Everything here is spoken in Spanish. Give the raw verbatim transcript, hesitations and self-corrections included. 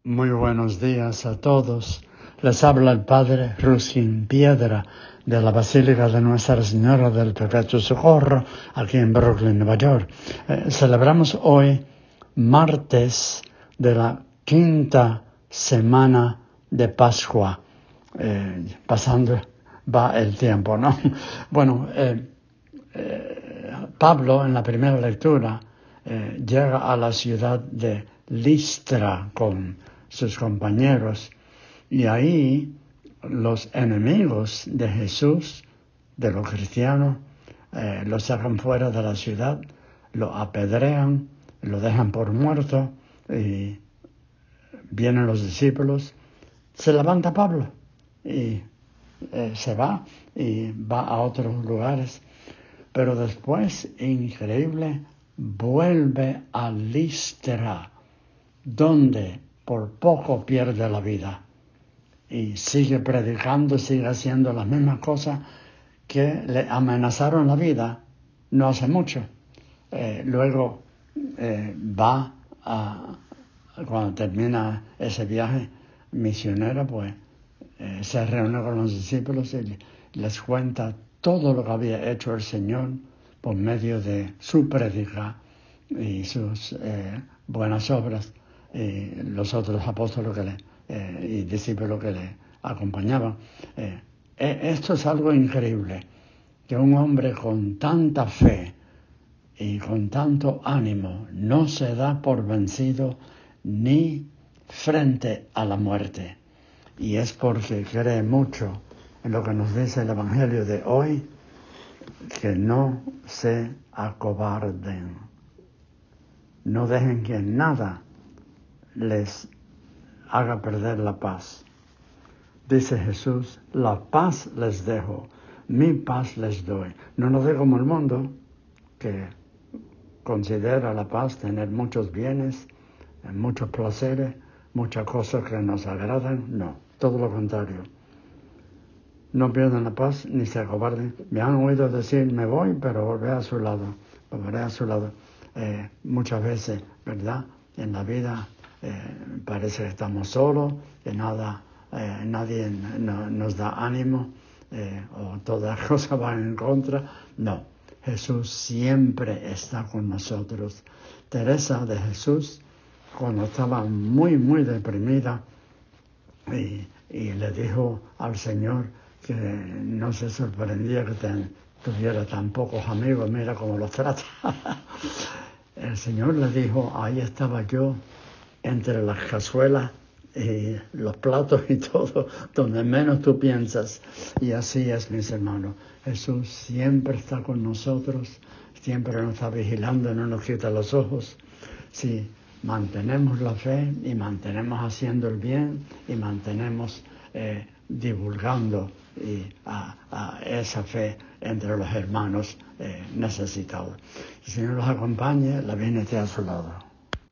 Muy buenos días a todos. Les habla el Padre Ruskin Piedra de la Basílica de Nuestra Señora del Perpetuo Socorro, aquí en Brooklyn, Nueva York. Eh, celebramos hoy martes de la quinta semana de Pascua. Eh, pasando va el tiempo, ¿no? Bueno, eh, eh, Pablo en la primera lectura eh, llega a la ciudad de Listra con sus compañeros, y ahí los enemigos de Jesús, de los cristianos, eh, lo sacan fuera de la ciudad, lo apedrean, lo dejan por muerto, y vienen los discípulos. Se levanta Pablo y eh, se va y va a otros lugares, pero después, increíble, vuelve a Listra, donde por poco pierde la vida, y sigue predicando, sigue haciendo las mismas cosas que le amenazaron la vida no hace mucho. Eh, luego eh, va a, cuando termina ese viaje misionero, pues eh, se reúne con los discípulos y les cuenta todo lo que había hecho el Señor por medio de su prédica y sus eh, buenas obras, y los otros apóstoles que le, eh, y discípulos que le acompañaban. Eh, esto es algo increíble, que un hombre con tanta fe y con tanto ánimo no se da por vencido ni frente a la muerte. Y es porque cree mucho en lo que nos dice el Evangelio de hoy, que no se acobarden. No dejen que nada les haga perder la paz. Dice Jesús: la paz les dejo, mi paz les doy. No nos dé como el mundo, que considera la paz tener muchos bienes, muchos placeres, muchas cosas que nos agradan. No, todo lo contrario. No pierdan la paz ni se acobarden. Me han oído decir: me voy, pero volveré a su lado. Volveré a su lado. Eh, muchas veces, ¿verdad? En la vida eh, parece que estamos solos, que nada, eh, nadie no, nos da ánimo, eh, o todas las cosas van en contra. No, Jesús siempre está con nosotros. Teresa de Jesús, cuando estaba muy, muy deprimida, y, y le dijo al Señor que no se sorprendía que ten, tuviera tan pocos amigos, mira cómo los trata. El Señor le dijo: ahí estaba yo, entre las cazuelas y los platos y todo, donde menos tú piensas. Y así es, mis hermanos. Jesús siempre está con nosotros, siempre nos está vigilando, no nos quita los ojos. Si mantenemos la fe y mantenemos haciendo el bien y mantenemos eh, divulgando y a, a esa fe entre los hermanos eh, necesitados. El Señor los acompañe, la Virgen esté a su lado.